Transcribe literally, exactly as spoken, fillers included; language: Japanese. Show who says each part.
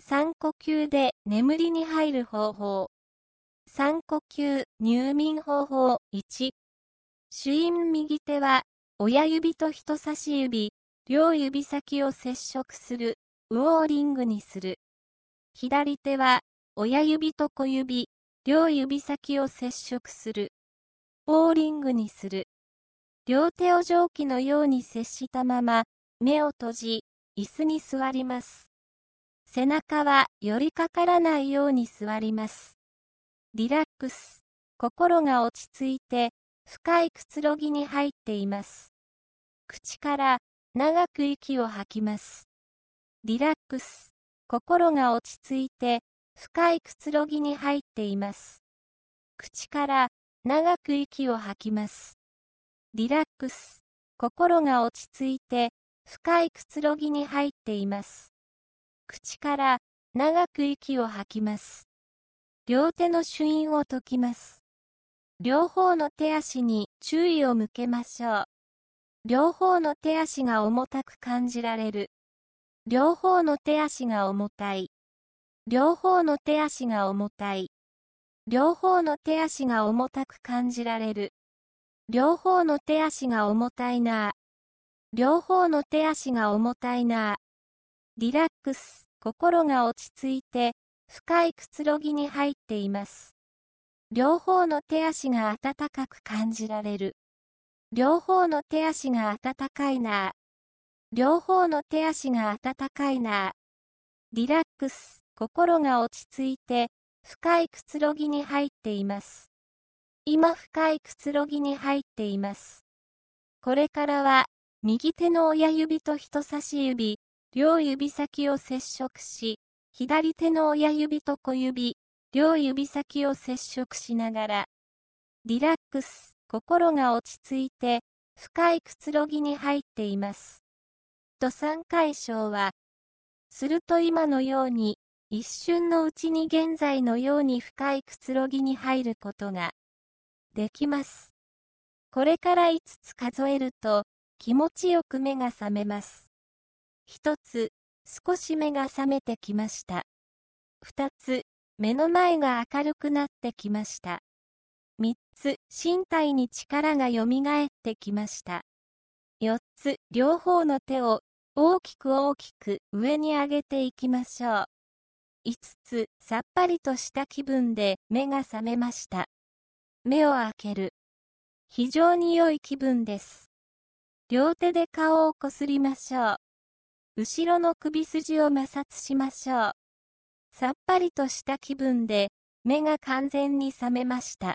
Speaker 1: さん呼吸で眠りに入る方法。さん呼吸入眠方法いち。主因右手は親指と人差し指、両指先を接触する、ウォーリングにする。左手は親指と小指、両指先を接触する、ウォーリングにする。両手を蒸気のように接したまま、目を閉じ、椅子に座ります。背中は寄りかからないように座ります。リラックス。心が落ち着いて、深いくつろぎに入っています。口から長く息を吐きます。リラックス。心が落ち着いて、深いくつろぎに入っています。口から長く息を吐きます。リラックス。心が落ち着いて、深いくつろぎに入っています。口から長く息を吐きます。両手の主因を解きます。両方の手足に注意を向けましょう。両方の手足が重たく感じられる。両方の手足が重たい。両方の手足が重たい。両方の手足が重たく感じられる。両方の手足が重たいな。両方の手足が重たいな。リラックス。心が落ち着いて、深いくつろぎに入っています。両方の手足が温かく感じられる。両方の手足が温かいな。両方の手足が温かいな。リラックス。心が落ち着いて、深いくつろぎに入っています。今深いくつろぎに入っています。これからは、右手の親指と人差し指、両指先を接触し、左手の親指と小指、両指先を接触しながら、リラックス、心が落ち着いて、深いくつろぎに入っています。とさんかい唱は、すると今のように、一瞬のうちに現在のように深いくつろぎに入ることができます。これからいつつ数えると気持ちよく目が覚めます。ひとつ、少し目が覚めてきました。ふたつ、目の前が明るくなってきました。みっつ、身体に力がよみがえってきました。よっつ、両方の手を大きく大きく上に上げていきましょう。いつつ、さっぱりとした気分で目が覚めました。目を開ける。非常に良い気分です。両手で顔をこすりましょう。後ろの首筋を摩擦しましょう。さっぱりとした気分で目が完全に覚めました。